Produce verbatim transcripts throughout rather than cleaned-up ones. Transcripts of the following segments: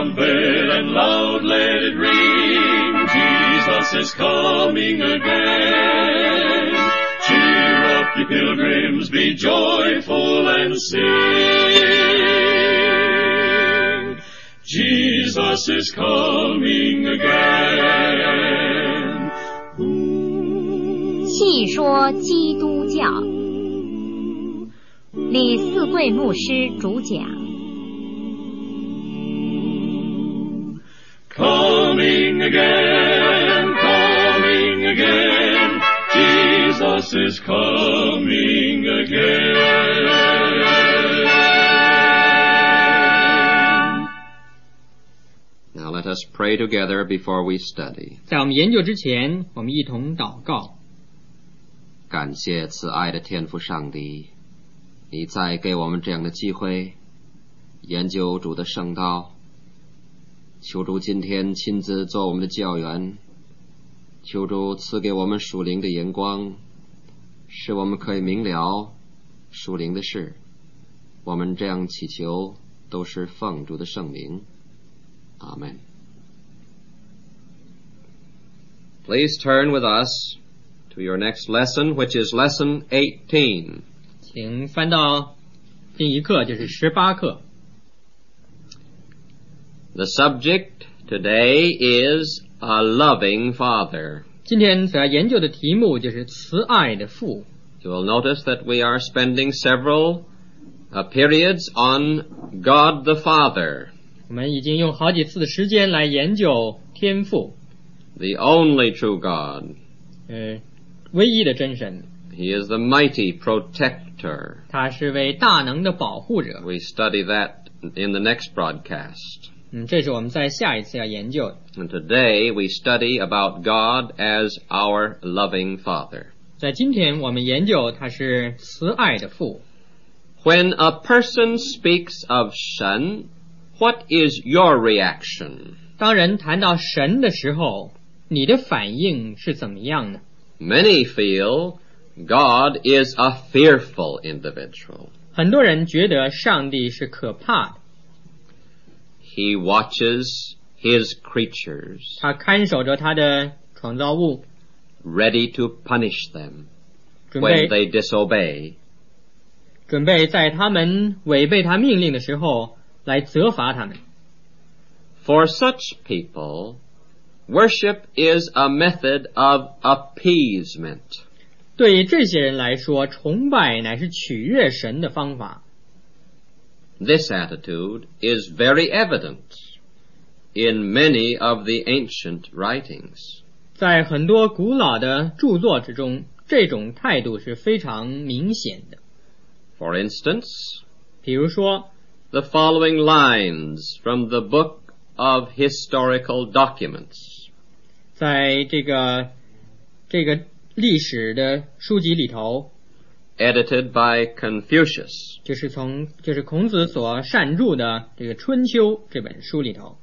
trumpet and loud let it ring, Jesus is coming again. Cheer up, ye pilgrims, be joyful and sing. Jesus is coming again. 细说基督教，李四贵牧师主讲。 Coming again, coming again, Jesus is coming again. Now let us pray together before we study. 在我们研究之前，我们一同祷告。 感谢慈爱的天父上帝，你再给我们这样的机会研究主的圣道，求主今天亲自做我们的教员，求主赐给我们属灵的眼光，使我们可以明了属灵的事。我们这样祈求都是奉主的圣名，阿们。 Please turn with us to your next lesson, which is lesson eighteen. 请翻到第一课，就是十八课。 The subject today is a loving father. 今天所要研究的题目就是慈爱的父。 You will notice that we are spending several uh, periods on God the Father. 我们已经用好几次的时间来研究天父， The only true God. 呃，唯一的真神。 He is the mighty protector. 他是位大能的保护者。 We study that in the next broadcast. 嗯，这是我们在下一次要研究的。 And today we study about God as our loving Father. 在今天我们研究他是慈爱的父。 When a person speaks of神, what is your reaction? 当人谈到神的时候，你的反应是怎么样呢？ Many feel God is a fearful individual. 很多人觉得上帝是可怕的， He watches his creatures, 他看守着他的创造物， ready to punish them 准 when 备 they disobey. 准备在他们违背他命令的时候来责罚他们。 For such people, worship is a method of appeasement. 对于这些人来说，崇拜乃是取悦神的方法。 This attitude is very evident in many of the ancient writings. 在很多古老的著作之中，这种态度是非常明显的。 For instance, 比如说 the following lines from the book of historical documents. 在这个这个历史的书籍里头， Edited by Confucius. 就是从就是孔子所擅著的这个《春秋》这本书里头，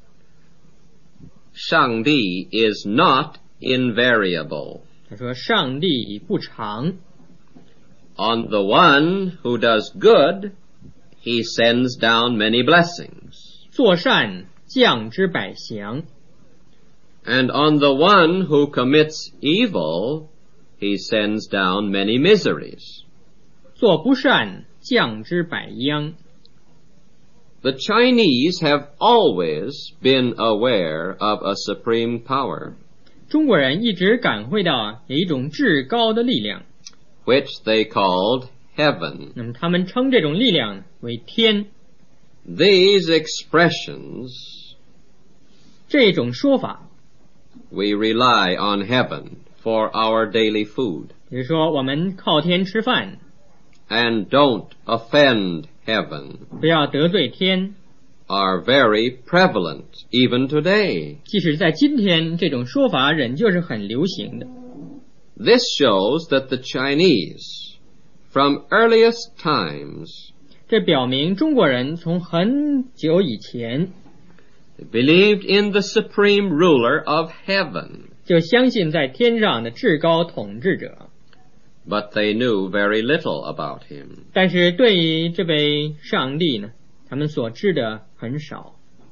上帝 is not invariable. 他说上帝不常， On the one who does good, he sends down many blessings. 做善降之百祥， And on the one who commits evil, he sends down many miseries. 做不善降之百殃。 The Chinese have always been aware of a supreme power, 中国人一直感会到有一种至高的力量， which they called heaven. 那么他们称这种力量为天。 These expressions, 这种说法， we rely on heaven for our daily food, 比如说我们靠天吃饭， and don't offend heaven, 不要得罪天， are very prevalent even today. 即使在今天，这种说法仍旧是很流行的。 This shows that the Chinese, from earliest times, 这表明中国人从很久以前 believed in the supreme ruler of heaven, 就相信在天上的至高统治者， but they knew very little about him. 但是对于这位上帝呢，他们所知的很少。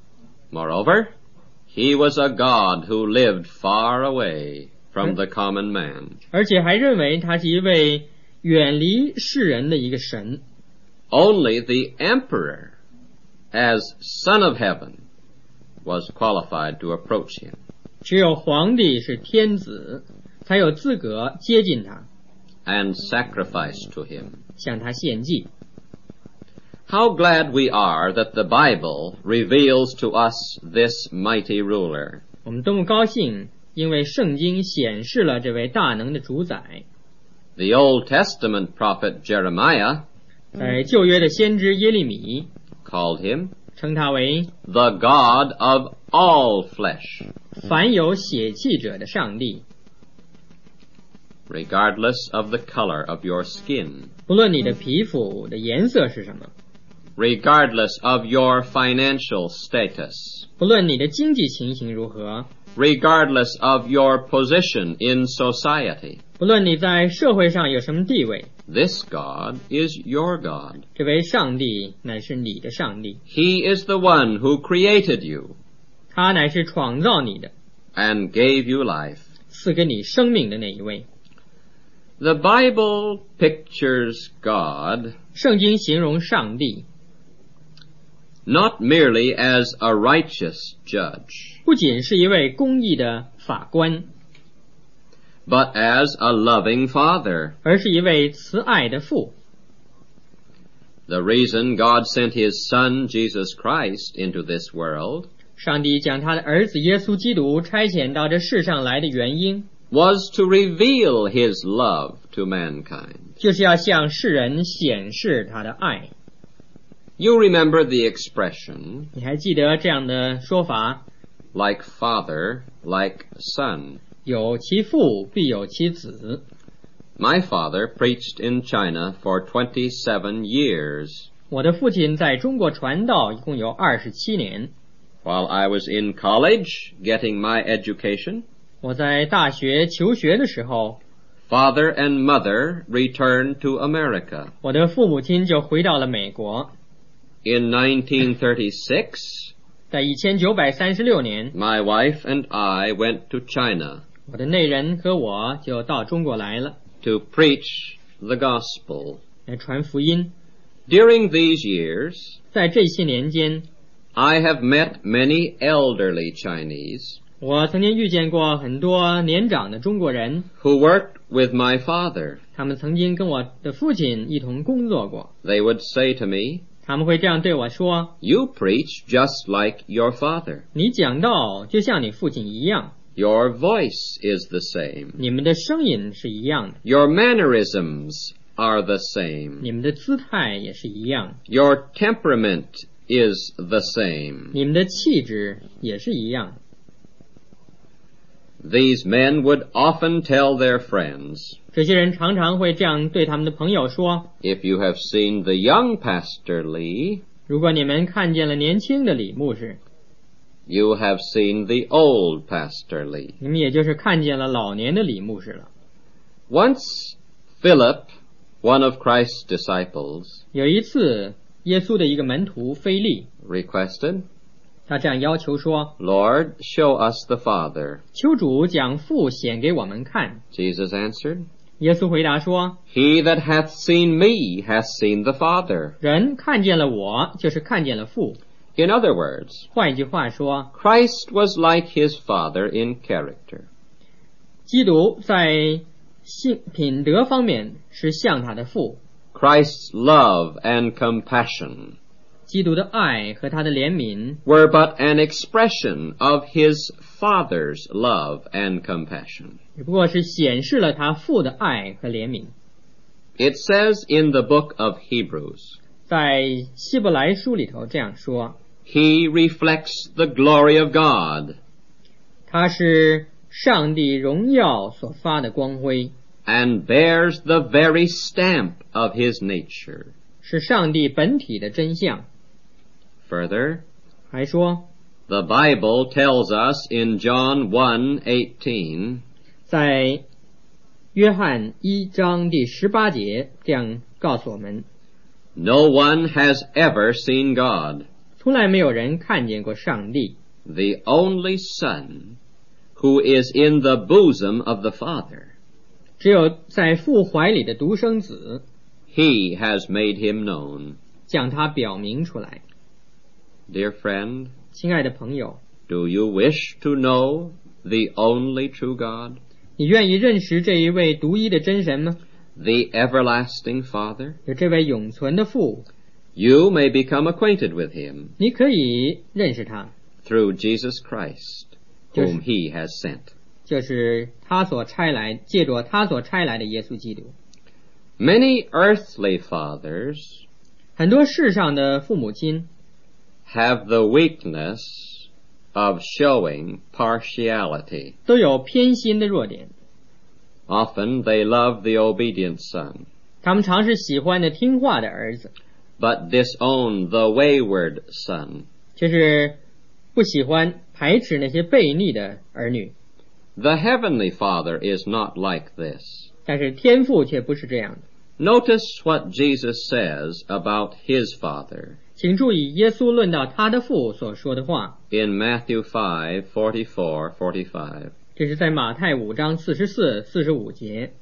Moreover, he was a God who lived far away from the common man. 而且还认为他是一位远离世人的一个神。 Only the emperor, as son of heaven, was qualified to approach him. 只有皇帝是天子，才有资格接近他 and sacrifice to him. 向他献祭。 How glad we are that the Bible reveals to us this mighty ruler. 我们多么高兴，因为圣经显示了这位大能的主宰。 The Old Testament prophet Jeremiah 在旧约的先知耶利米 called him 称他为 the God of all flesh. 凡有血气者的上帝。 Regardless of the color of your skin, 不论你的皮肤的颜色是什么， regardless of your financial status, 不论你的经济情形如何， regardless of your position in society, 不论你在社会上有什么地位， this God is your God. 这位上帝乃是你的上帝， He is the one who created you 他乃是创造你的， and gave you life. 赐给你生命的那一位。 The Bible pictures God 圣经形容上帝 not merely as a righteous judge, 不仅是一位公义的法官， but as a loving father. 而是一位慈爱的父。 The reason God sent his son, Jesus Christ, into this world 上帝将他的儿子耶稣基督差遣到这世上来的原因， was to reveal his love to mankind. 就是要向世人显示他的爱。 You remember the expression, 你还记得这样的说法， like father, like son. 有其父必有其子。 My father preached in China for twenty-seven years. 我的父亲在中国传道一共有二十七年。 While I was in college getting my education, 我在大学求学的时候， father and mother returned to America. 我的父母亲就回到了美国。 In nineteen thirty-six, 在一千九百三十六年， my wife and I went to China 我的内人和我就到中国来了， to preach the gospel. 来传福音。 During these years, 在这些年间， I have met many elderly Chinese 我曾经遇见过很多年长的中国人， who worked with my father. 他们曾经跟我的父亲一同工作过。 They would say to me, 他们会这样对我说， "You preach just like your father. 你讲道就像你父亲一样， Your voice is the same. 你们的声音是一样的， Your mannerisms are the same. 你们的姿态也是一样， Your temperament is the same." 你们的气质也是一样。 These men would often tell their friends, 这些人常常会这样对他们的朋友说， "If you have seen the young Pastor Lee, 如果你们看见了年轻的李牧师， you have seen the old Pastor Lee." 你们也就是看见了老年的李牧师了。 Once, Philip, one of Christ's disciples, 有一次，耶稣的一个门徒腓利， requested, 他这样要求说， "Lord, show us the Father." 求主将父显给我们看。 Jesus answered, 耶稣回答说， "He that hath seen me hath seen the Father." 人看见了我，就是看见了父。 In other words, 换一句话说， Christ was like his Father in character. 基督在性品德方面是像他的父， Christ's love and compassion 基督的爱和他的怜悯 were but an expression of his Father's love and compassion. 只不过是显示了他父的爱和怜悯。 It says in the book of Hebrews, 在希伯来书里头这样说， He reflects the glory of God 他是上帝荣耀所发的光辉， and bears the very stamp of his nature. 是上帝本体的真相。 Further, 还说， the Bible tells us in John one eighteen, 在约翰一章第十八节这样告诉我们， no one has ever seen God. 从来没有人看见过上帝。 the only Son, who is in the bosom of the Father. 只有在父怀里的独生子， He has made him known. 将他表明出来。 Dear friend, 亲爱的朋友， do you wish to know the only true God, 你愿意认识这一位独一的真神吗？ the everlasting Father? 有这位永存的父， You may become acquainted with him 你可以认识他， through Jesus Christ, whom he has sent. 就是他所差来，借着他所差来的耶稣基督。 Many earthly fathers 很多世上的父母亲 have the weakness of showing partiality. 都有偏心的弱点， Often they love the obedient son, 他们常是喜欢的听话的儿子， but disown the wayward son. 却是不喜欢排斥那些悖逆的儿女。 The heavenly Father is not like this. 但是天父却不是这样的。 Notice what Jesus says about his Father 请注意耶稣论到他的父所说的话， in Matthew five, forty-four, forty-five. 这是在马太五章四十四、四十五节。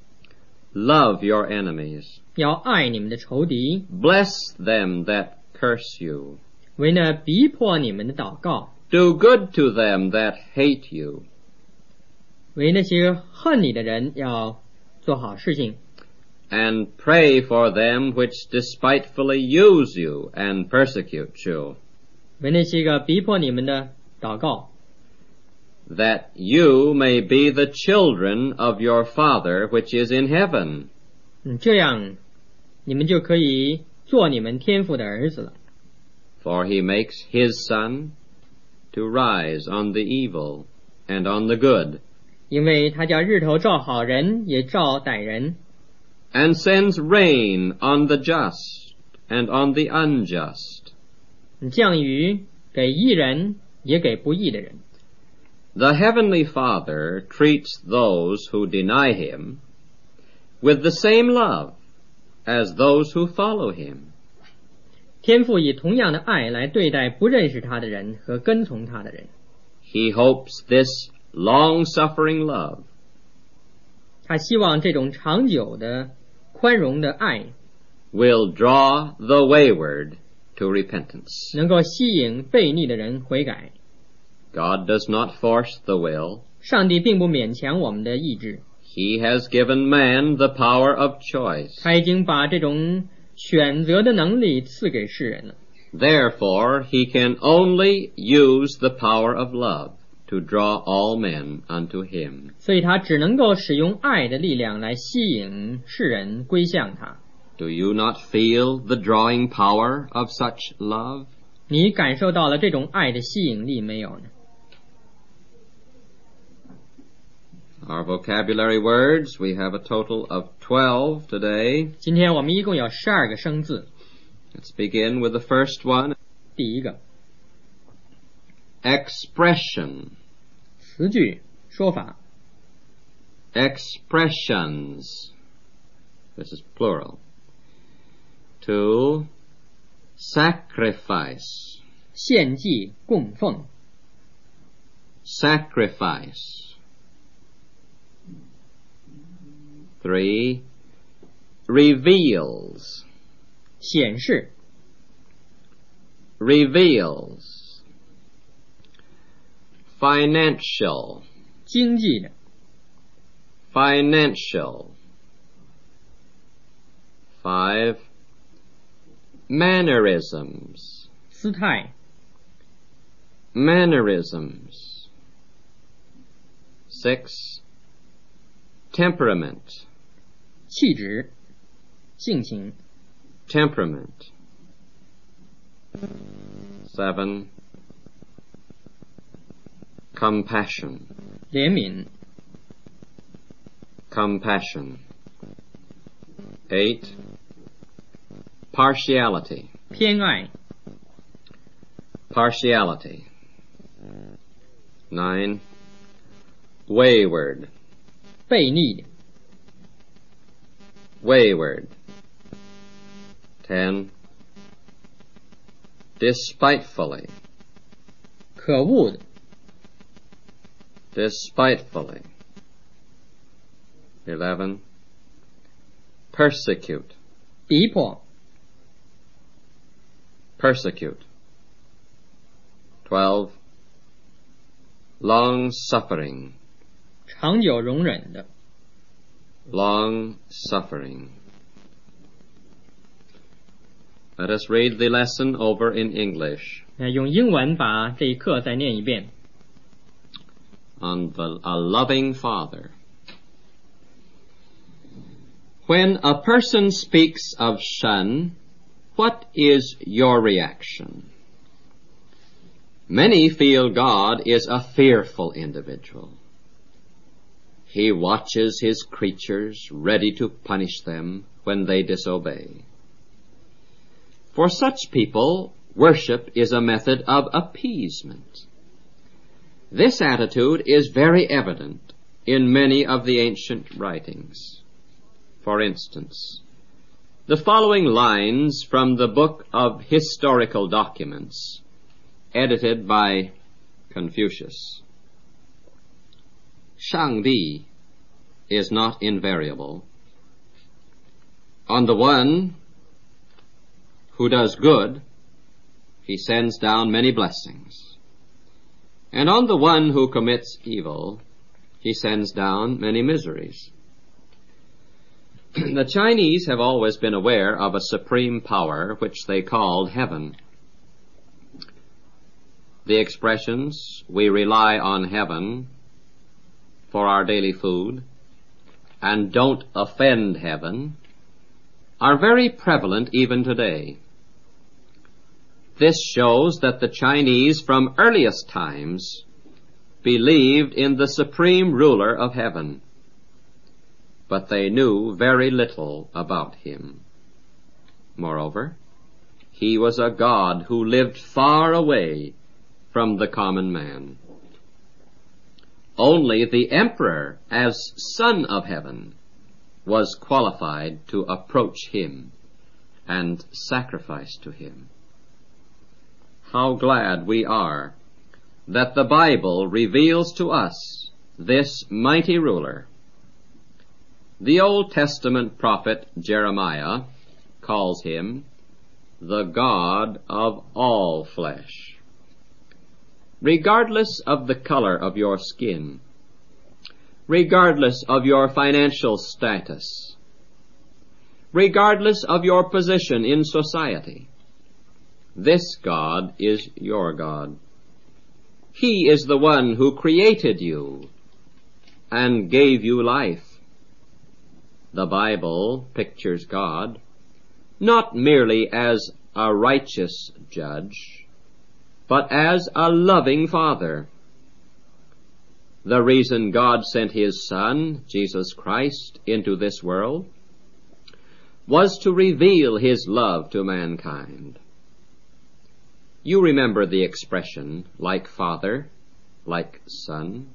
Love your enemies. 要爱你们的仇敌， Bless them that curse you. 为那逼迫你们的祷告， Do good to them that hate you. 为那些恨你的人要做好事情， And pray for them which despitefully use you and persecute you, 为那些个逼迫你们的祷告， that you may be the children of your Father which is in heaven. 嗯，这样你们就可以做你们天父的儿子了。 For he makes his sun to rise on the evil and on the good, 因为他叫日头照好人，也照歹人， and sends rain on the just and on the unjust. 降雨给义人，也给不义的人。 The heavenly Father treats those who deny him with the same love as those who follow him. 天父以同样的爱来对待不认识他的人和跟从他的人。 He hopes this long-suffering love 他希望这种长久的宽容的爱 will draw the wayward to repentance. 能够吸引悖逆的人悔改。 God does not force the will. 上帝并不勉强我们的意志， He has given man the power of choice. 他已经把这种选择的能力赐给世人了。 Therefore, he can only use the power of love to draw all men unto him. 所以他只能够使用爱的力量来吸引世人归向他。 Do you not feel the drawing power of such love? 你感受到了这种爱的吸引力没有呢？ Our vocabulary words, we have a total of twelve today. 今天我们一共有十二个生字。 Let's begin with the first one. 第一个 Expression. 词句说法， Expressions. This is plural. To sacrifice. 献祭供奉， Sacrifice. Three. Reveals. 显示， Reveals. Financial. 经济的， Financial. Five. Mannerisms. 姿态， Mannerisms. Six. Temperament. 气质，性情， Temperament. Seven. Compassion. 怜悯， Compassion. Eight. Partiality. 偏爱， Partiality. Nine. Wayward. 悖逆， Wayward. Ten. Despitefully. 可恶的 despitefully. Eleven. Persecute. 逼迫 Persecute. Twelve. Long-suffering. 长久容忍的 Long-suffering. Let us read the lesson over in English. 那用英文把这一课再念一遍 On the, a loving father. When a person speaks of Shen, what is your reaction? Many feel God is a fearful individual. He watches his creatures, ready to punish them when they disobey. For such people, worship is a method of appeasement. This attitude is very evident in many of the ancient writings. For instance, the following lines from the Book of Historical Documents, edited by Confucius. 上帝 is not invariable. On the one who does good, he sends down many blessings. And on the one who commits evil, he sends down many miseries. The Chinese have always been aware of a supreme power which they called heaven. The expressions, we rely on heaven for our daily food, and don't offend heaven, are very prevalent even today. This shows that the Chinese from earliest times believed in the supreme ruler of heaven, but they knew very little about him. Moreover, he was a God who lived far away from the common man. Only the emperor, as son of heaven, was qualified to approach him and sacrifice to him. How glad we are that the Bible reveals to us this mighty ruler. The Old Testament prophet Jeremiah calls him the God of all flesh. Regardless of the color of your skin, regardless of your financial status, regardless of your position in society, this God is your God. He is the one who created you and gave you life. The Bible pictures God not merely as a righteous judge, but as a loving Father. The reason God sent His Son, Jesus Christ, into this world was to reveal His love to mankind. You remember the expression, like father, like son.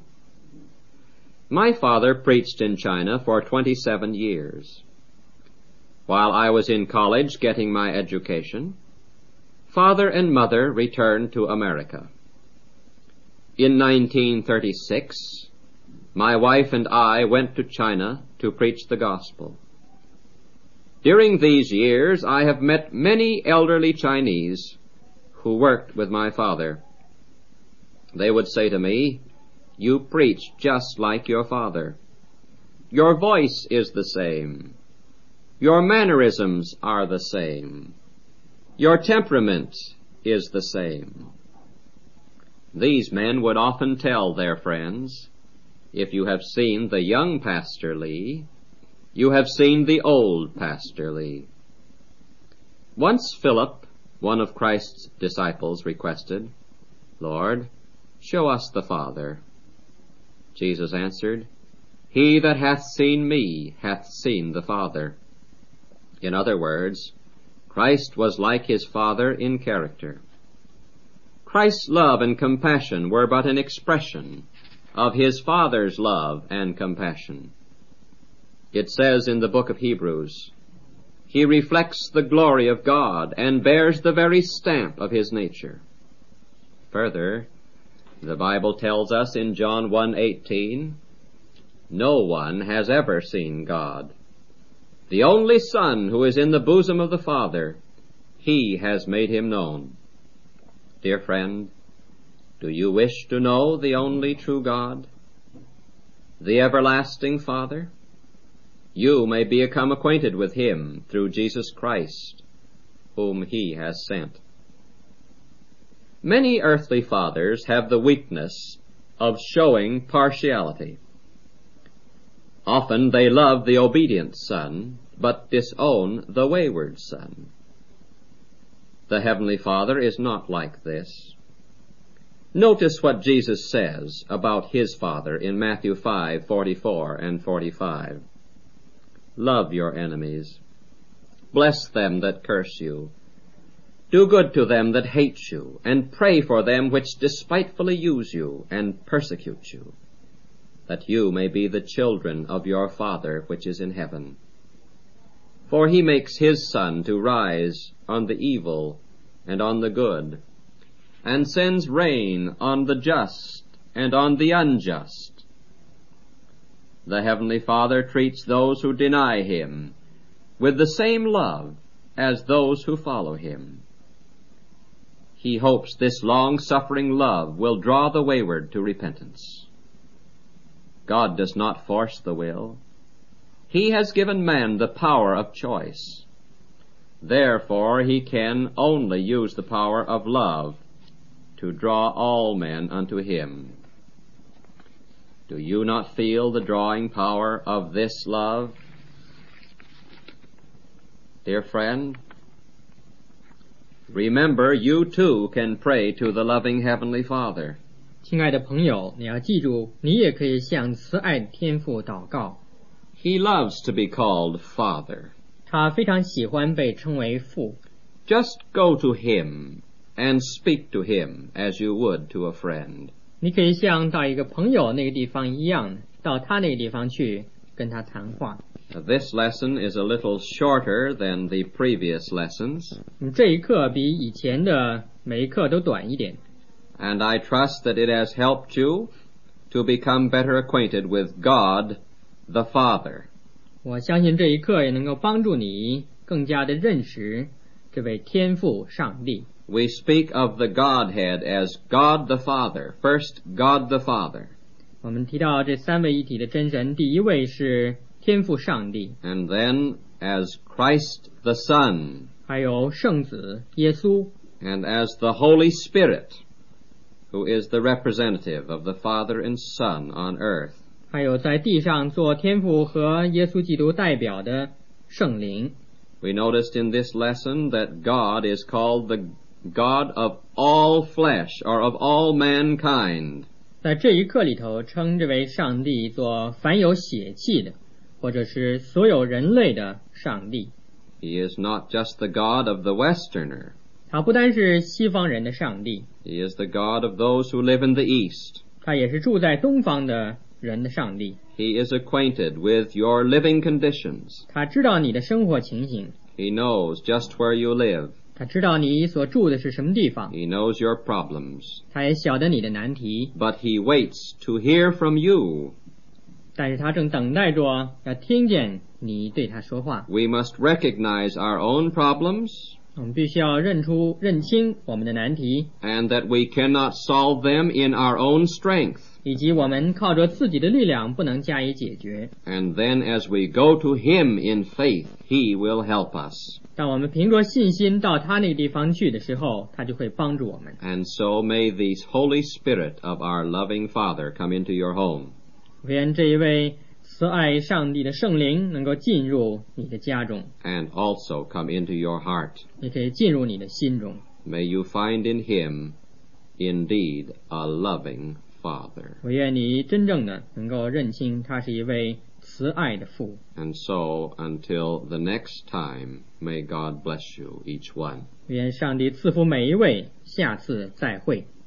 My father preached in China for twenty-seven years. While I was in college getting my education, father and mother returned to America. In nineteen thirty-six, my wife and I went to China to preach the gospel. During these years, I have met many elderly Chinese who worked with my father. They would say to me, "You preach just like your father. Your voice is the same. Your mannerisms are the same. Your temperament is the same." These men would often tell their friends, "If you have seen the young Pastor Lee, you have seen the old Pastor Lee." Once Philip, one of Christ's disciples, requested, "Lord, show us the Father." Jesus answered, "He that hath seen me hath seen the Father." In other words, Christ was like his Father in character. Christ's love and compassion were but an expression of his Father's love and compassion. It says in the book of Hebrews, "He reflects the glory of God and bears the very stamp of his nature." Further, the Bible tells us in John one eighteen, no one has ever seen God. The only Son who is in the bosom of the Father, he has made him known. Dear friend, do you wish to know the only true God, the everlasting Father? You may become acquainted with him through Jesus Christ, whom he has sent. Many earthly fathers have the weakness of showing partiality. Often they love the obedient son, but disown the wayward son. The Heavenly Father is not like this. Notice what Jesus says about his Father in Matthew five forty-four and forty-five. Love your enemies. Bless them that curse you. Do good to them that hate you, and pray for them which despitefully use you and persecute you, that you may be the children of your Father which is in heaven. For he makes his sun to rise on the evil and on the good, and sends rain on the just and on the unjust. The Heavenly Father treats those who deny him with the same love as those who follow him. He hopes this long-suffering love will draw the wayward to repentance. God does not force the will. He has given man the power of choice. Therefore he can only use the power of love to draw all men unto him. Do you not feel the drawing power of this love? Dear friend, remember you too can pray to the loving Heavenly Father. 亲爱的朋友，你要记住，你也可以向慈爱的天父祷告。 He loves to be called Father. 他非常喜欢被称为父。 Just go to him and speak to him as you would to a friend. 你可以像到一个朋友那个地方一样，到他那个地方去跟他谈话。 This lesson is a little shorter than the previous lessons. 这一课比以前的每一课都短一点。 And I trust that it has helped you to become better acquainted with God, the Father. 我相信这一课也能够帮助你更加的认识这位天父上帝。 We speak of the Godhead as God the Father. First, God the Father. 我们提到这三位一体的真神，第一位是天父上帝， And then as Christ the Son. 还有圣子耶稣， And as the Holy Spirit, who is the representative of the Father and Son on earth. 还有在地上做天父和耶稣基督代表的圣灵。 We noticed in this lesson that God is called the God of all flesh, or of all mankind. 在这一课里头，称这位上帝做凡有血气的，或者是所有人类的上帝。 He is not just the God of the Westerner. 他不单是西方人的上帝， He is the God of those who live in the East. 他也是住在东方的人的上帝。 He is acquainted with your living conditions. 他知道你的生活情形， He knows just where you live. 他知道你所住的是什么地方， He knows your problems. 他也晓得你的难题， But he waits to hear from you. 但是他正等待着要听见你对他说话。 We must recognize our own problems, 我们必须要认出、认清我们的难题， and that we cannot solve them in our own strength. 以及我们靠着自己的力量不能加以解决。 And then as we go to him in faith, he will help us. 当我们凭着信心到他那个地方去的时候，他就会帮助我们。 And so may the Holy Spirit of our loving Father come into your home. 愿这一位慈爱上帝的圣灵能够进入你的家中， and also come into your heart. 也可以进入你的心中。 May you find in him indeed a loving Father. 我愿你真正的能够认清他是一位慈爱的父。 And so, until the next time, may God bless you, each one. 愿上帝赐福每一位，下次再会。